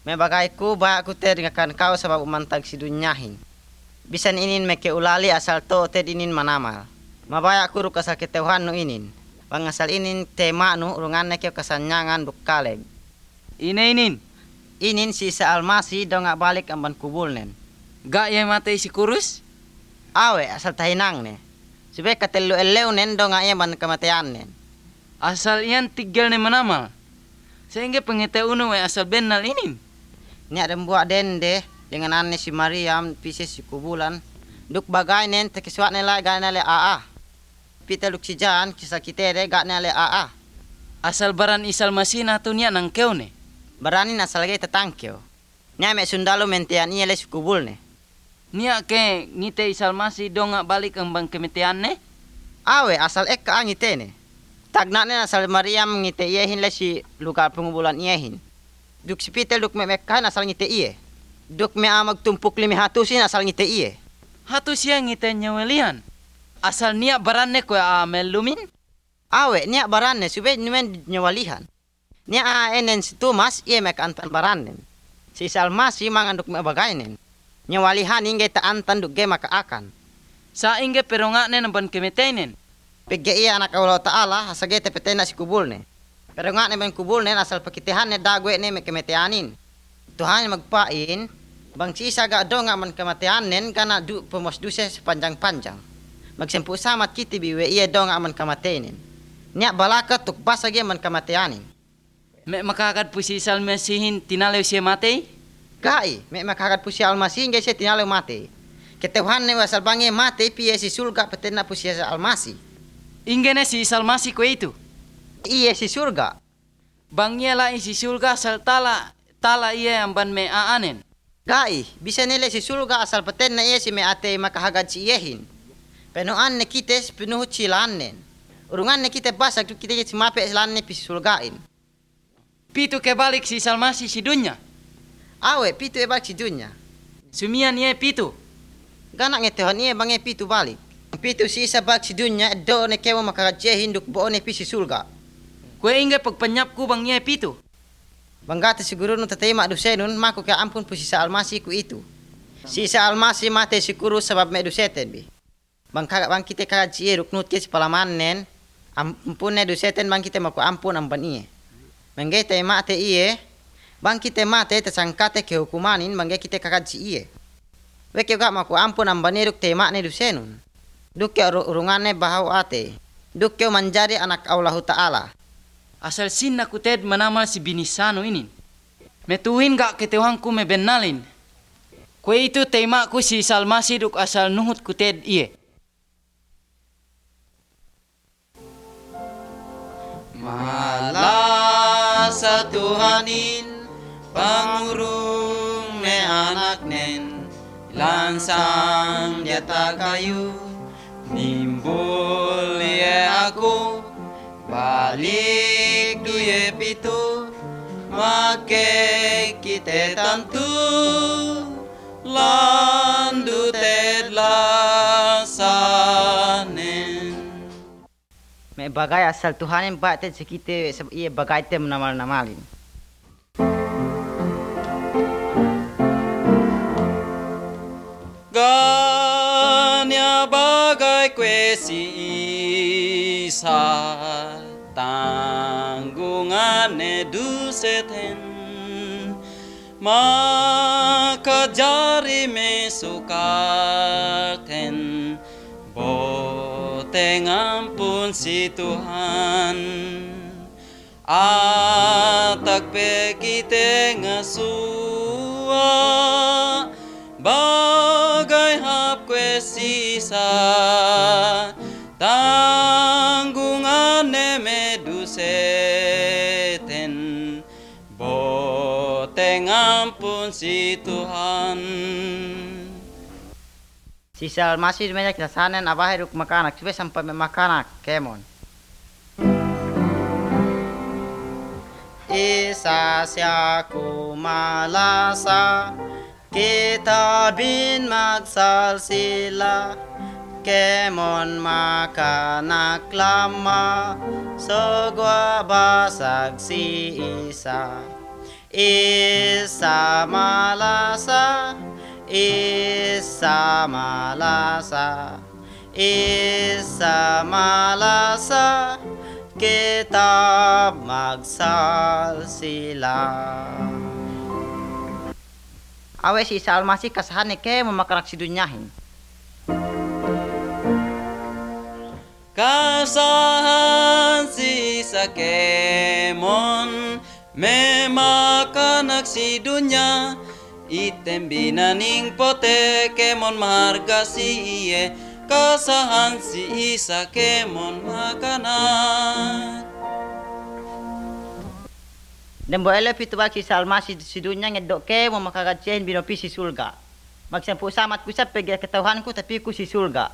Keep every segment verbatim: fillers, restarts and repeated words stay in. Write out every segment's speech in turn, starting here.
Me bagaiku ba aku te dengan kau sebab umantag si dunyahin. Bisan inin meke ulali asal to te inin manamal. Mabaya aku ruk asal keteuhan no inin. Bang asal inin tema nu urungan nekyo kasanyangan bukaleb. Ine inin. Inin si Isa Almasi dong ngak balik amban kubul nen. Gak ye mate si kurus? Awe asal tahinang ne. Sibe katelu eleu nen dong ngak ban kematian nen. Asal iyan tigel ne manamal. Sehingga pengete uno we asal benal inin. Nya dem buat den deh dengan anne si Mariam pises si kubulan. Duk bagay nen te kiswat ne la gak nale aa. Pita luk si jan kisah kitere gak nale aa. Asal baran isal masina tu niya nang keu ne. Berani asal gay tetangkyo. Nya me sundalo mentian iya le si kubul ne. Niya ke ngite isal masi dong ngak balik ang bang kemetian ne? Awe asal ek ka ngite ne. Tagna ne asal Mariam ngite iyehin le si lugar pengubulan iyehin. Duk si Peter duk me mekkan asal ngite iye. Duk me amag tumpuk limi hatusin asal ngite iye. Hatu siya ngite nyawelian. Asal niya baran ne ko amel lumin? Awe niya baran ne sube nimen nyawalihan. Niya a enen si Thomas iye mek antan baran nen. Si Salmasi manganduk me bagay nen. Nyawalihan ingge ta antan duk ge maka akan. Sa ingge pero nga ne namban kemetenen. Pigge iya anak Allah Ta'ala asage te petena si kubul ne. Pero nga ne ben kubul nen asal pakitihan ne dagwe ne me kemetianin. Tuhan magpain bang si isa ga do nga man kematian nen kana du pemos duse sepanjang-panjang. Magsempu samat kiti biwe iya do nga man kamatenin. Nya balaka tuk basage man kamatianin. Me makakad po si isal masihin tinalew siya mate? Kai, me makakat po si Almasi ngay siya tinalaw mate. Keteuhan ne wasal bange mate piye si surga petena po siya sa Almasi. Ingge ne si isal masi ko itu. Iye si surga. Bang niya lain si surga asal tala, tala iya ang ban me aanen. Kai, bisa nila si surga asal petena iya si me ate makahagad si iyehin. Penuan ne kites penuh cilanen. Urungan ne kita basak kita si mape silan ne pisi surgain. Pitu ke balik si isal masi si dunya. Awe pitu e balik si dunya. Sumian niya pitu. Ganak ngetehan iya bange pitu balik. Pitu si isa balik si dunya do ne kewa makagajehin duk bo ne pisi surga. Kue ingge pagpanyap ku bang niya pitu. Banggata siguro nung tatay madusenun mako kaya ampun po si Isa Almasi ku itu. Si Isa Almasi mate siguro sabab me duseten bi. Bang kagak bang kita kagaji ruknut ke si palaman nen. Ampun ne duseten bang kita mako ampun amban iye. Mangge te mate iye. Bang kita mate tersangkate ke hukumanin mangge kita kagaji iye. Weke gak mako ampun amban ruk te mak ne dusenun. Duk ya urunganne bahau ate. Duk ya manjadi anak Allah Ta'ala. Asal sin aku ted manamal si binisano ini. Metuhin gak keteuhangku me benalin. Kue itu tema ku si Salmasi duk asal nuhut ku ted iye. Malasa Tuhanin pangurung ne anak nen lansang dia tak kayu nimbul ye aku balik duye pitu make kita tantu landu tedlasanen. Me bagay asal Tuhan yang baik te sekite iya bagay te menamal-namalin. Ganya bagai kue si Isa tanggungane duseten maka jari me sukarten boteng ampun si Tuhan atak pe kite ngasua bagai hap kue sisa tanggungane meduseten boteng ampun si Tuhan. Si Isa Almasi banyak nasanen abah ruk makanak coba sampai me makanak kemon. Isa siaku malasa kita bin magsal sila kemon makanak lama sogwa basag si Isa Isa malasa, Isa malasa, Isa malasa, kita magsalsila. Awe si Isa Almasih kasahan ke memakarak si dunyahin. Kasahan si Isa kemon memakanak si dunya, item binaning pote kemon maharga si iye. Kasahan si Isa kemon makanak. Dan boleh itu bagi si Almasih si dunia ngedok ke memakarak cian binopi si surga. Magsampu samat ku sa pergi ketahuanku tapi ku si surga.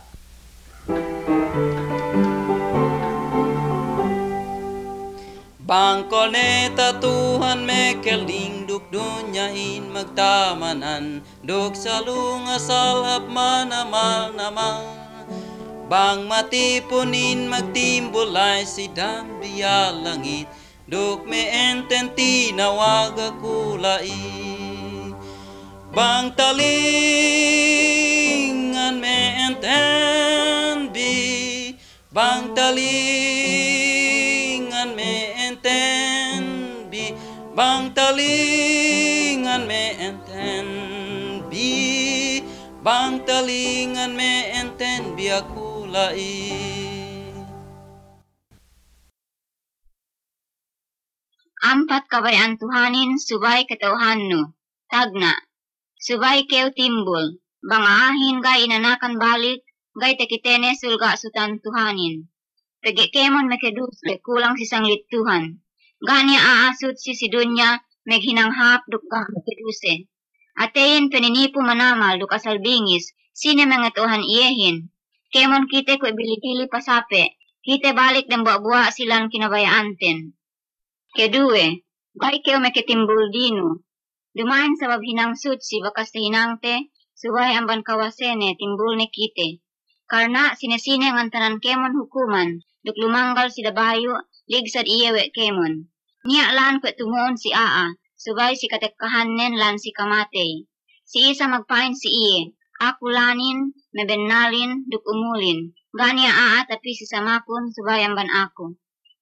Bangkol neta Tuhan mekeling duk dunyain magtamanan, duk salung asalap manamal naman. Bang matipunin magtimbulay si dambiya langit, duk meenten tinawaga kulai. Bang talingan meenten bi, bang talingan meenten bi, bang talingan meenten bi, bang talingan meenten bi akulai. Ampat kabayan Tuhanin subay ketauhannu. Tagna, subay keu timbul. Bangaahin gay inanakan balik, gay tekitene sulga sutan Tuhanin. Pegi kemon mekedus le kulang si sanglit Tuhan. Ganya aasut si sidunya meghinanghap dukka mekeduse. Atein peninipu manamal duk asal bingis, sine mengatuhan iyehin. Kemon kite kue bili-bili pasape, kite balik dan buak-buak silang kinabayaanten. Kedue, baik keo meketimbul dinu. Dumain sabab hinang sutsi bakas hinangte, subay amban kawasene timbulne kite. Karena sine-sine ngantanan kemon hukuman, duk lumanggal si dabayo, ligsad iyewe kemon. Niya lan kwe tumuon si Aa, subay si katekahanen lan si kamatey. Si Isa magpain si iye, aku lanin, mebennalin, duk umulin. Gania Aa tapi si samakun subay amban aku.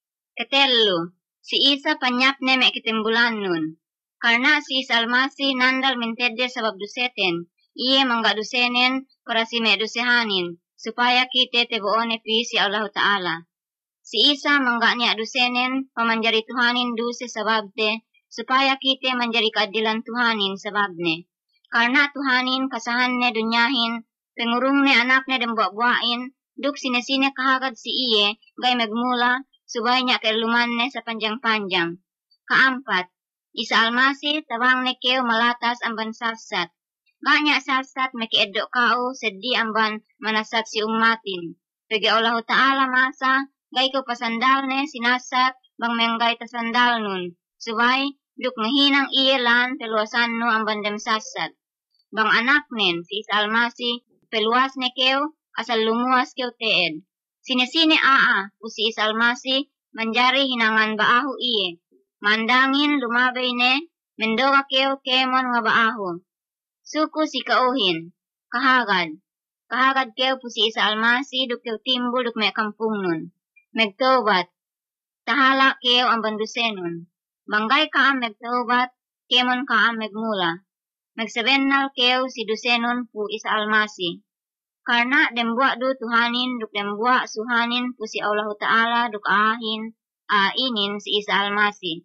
Ketelu, si Isa panyapne me kitimbulan nun. Karena si Isa Almasih nandal mentede sabab duseten, iye mangga dusenen para si me dusehanin, supaya kite teboone pi si Allah Ta'ala. Si Isa mangga niya dusenen pamanjari Tuhanin duse sababte, supaya kite manjari keadilan Tuhanin sababne. Karena Tuhanin kasahanne dunyahin, pengurungne anakne dan buak-buain, duk sine-sine kahagad si iye, gay megmula, subay niya kailumanne sa panjang-panjang. Kaampat, Isa Almasih tawangne keo malatas amban sasat. Ganya sasat mekieddo kao seddi amban manasat si umatin. Pegi Allah Ta'ala masa, gay ko pasandalne sinasat bang menggay tasandal nun. Subay, duk mahinang iyelan peluasan no amban dem sasat. Bang anaknen si Isa Almasih peluas ne keo asal lumuas keo teed. Sine-sine Aa u si Isa Almasih manjari hinangan baahu iye. Mandangin lumabay ne, mendoga keo kemon nga baahu. Suku si kauhin, kahagad. Kahagad keo po si Isa Almasih duk keo timbul duk may kampung nun. Megtobat, tahala keo ang bandusenon. Banggay kaam megtobat, kemon kaam megmula. Megsabennal keo si dusenon po Isa Almasih. Karena dembuak do Tuhanin duk dembuak suhanin po si Allah Ta'ala duk ahin, ainin si Isa Almasih.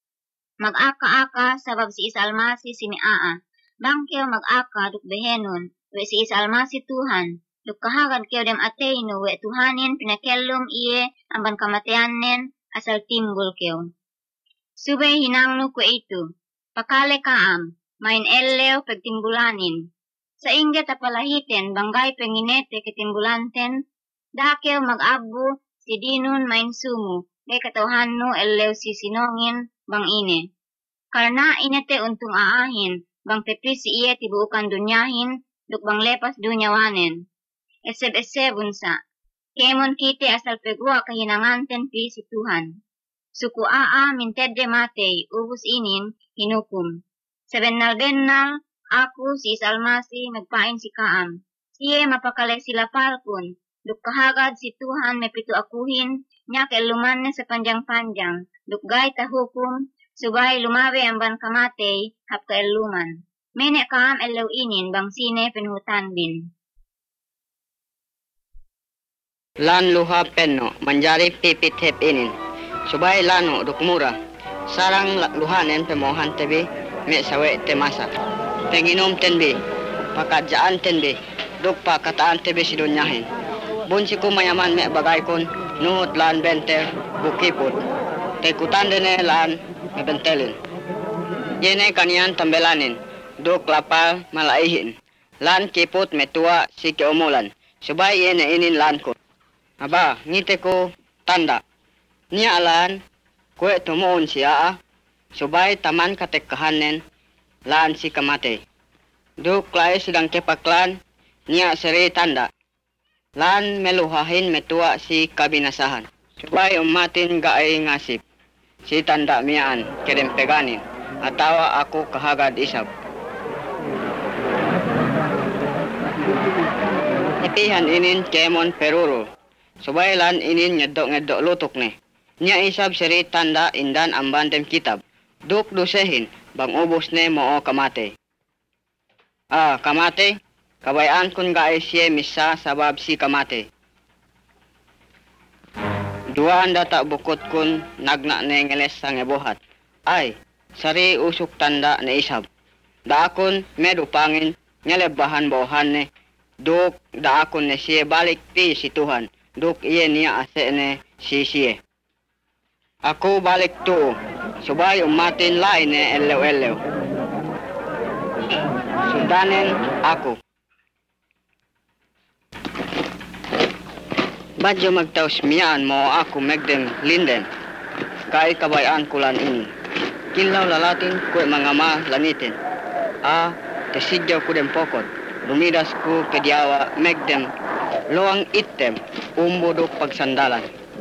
Mag-aka-aka sabab si Isa Almasih sini Aa. Bang keo mag-aka duk behenon, we si Isa Almasih Tuhan. Duk kahagad keo dem ateyno, we Tuhanin pinakelom iye amban kamatianen asal timbul keo. Subay hinangno ko ito, pakale kaam, main ellew pagtimbulanin. Sa ingat apalahiten, banggay penginete ketimbulanten, dakeo mag-abu si dinun main sumu, kay katawhanno ellew si sinongin, bang ine. Karena inete untung aahin, bang tepi si iye tibuukan dunyahin, duk bang lepas dunyawanen. Eseb-esebun sa, kemon kite asal pegwa kahinanganten pi si Tuhan. Suku aa mintedre matey, ubus inin, hinukum. Sebennal-bennal, aku si Isalmasi nagpain si Kaam. Siye mapakale sila palkun. Duk kahagad si Tuhan mepitu akuhin, nya kailuman na sa panjang-panjang. Duk gay tahukum, subay lumawe ang ban kamatey, hap kailuman. Menek Kaam elaw inin bang sine penuhutan bin. Lan luha penno, manjari pipit hep inin. Subay lano dukmura. Sarang luhanen pemohan tebi, me sawe temasa. Penginom tenbi, pakadjaan tenbi, duk pa kataan tebi sidunyahin. Bunsi ko mayaman me bagay kon, nuhut lan benter, bukiput. Tekutan dene lan me bentelin. Yene kanian tambelanin, duk lapal malaihin. Lan kiput metua si keumulan. Subay yene inin lan ko. Aba, ngite ko tanda. Niya alan, kwe tumuon siya, subay taman katekkahanen, laan si kamate. Duk lai sidang kepaklan, niya seri tanda. Laan meluhahin metua si kabinasahan. Subay umatin gaay ngasip. Si tanda miyaan, kerempeganin, atawa ako kahagad isab. Ipihan inin kemon peruro. Subay lan inin ngedok-ngedok lutuk ne. Nya isab seri tanda indan ambantem kitab. Duk dusehin, bang ubos ne moo kamate. Ah, kamate, kabayaan kun gaay siye misa sabab si kamate. Duaan data bukot kun nagna ne ngeles sa ngebohat. Ay, sari usuk tanda ne isab. Daakon medupangin, ngelebahan bohan ne. Duk daakon ne siye balik pi si Tuhan. Duk iye niya ase ne si siye. Ako balik to, subay umatin lain ne elew-elew. Sundanen ako. Badyo magtaos miyaan mo ako megdem linden. Kay kabayaan kulan ini. Kinlaw lalatin ko mga ma lanitin. Ah, tesidyaw ko dem pokot. Lumidas ko kediawa megdem loang item, umbudok pagsandalan.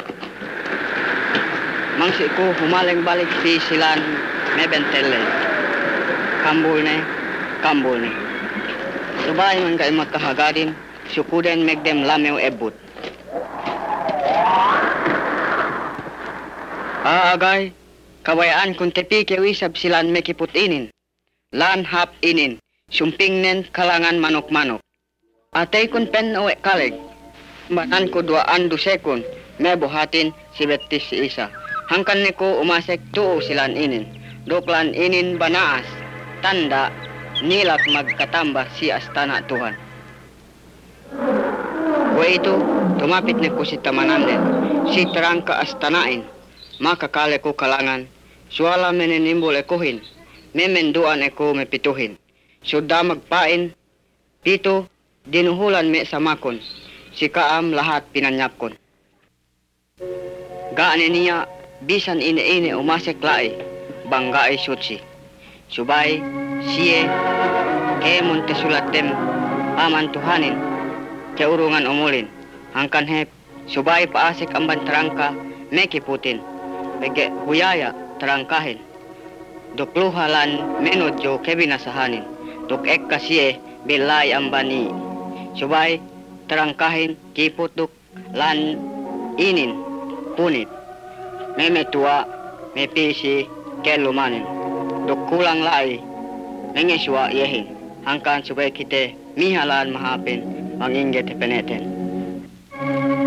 Mangsi ko humaling balik si silan mebentele. Kambul ne, kambul ne. Subay man kay magkahagadin, sukuden megdem lamew ebut. Aagay, kabayaan kung tepi kewisab silan mekiput inin. Lan hap inin, sumping nen kalangan manok-manok. Atay kun pen owe kalig, banan ko duaan du sekon, me buhatin si betis si isa. Hangkan ne ko umasek tuo silan inin, doklan inin banaas, tanda, nilak magkatamba si astana Tuhan. Wa ito, tumapit ne ko si tamananden, si terangka astanain, makakale ko kalangan, suala menenimbol ekohin, memenduan eko mepituhin, suda magpain, pito, dinuhulan me sa makon, si Kaam lahat pinanyapkon. Gaane niya, bisan ine-ine umasek lai, bangga ay sutsi. Subay, siye, kemon tesulatem, aman Tuhanin, keurungan umulin. Hangkan hep, subay paasik ang bantarangka, mekiputin, pege huyaya tarangkahin. Dukluhalan menodyo kebinasahanin, duk ek kasiye bilay ang bani. Subay, tarangkahin, kiputuk, lan, inin, punit. May metua, may pisi, kelumanin. Duk kulang lai, mengeswa yehin. Hangkan subay kite, mihalan mahapin, mangingget peneten.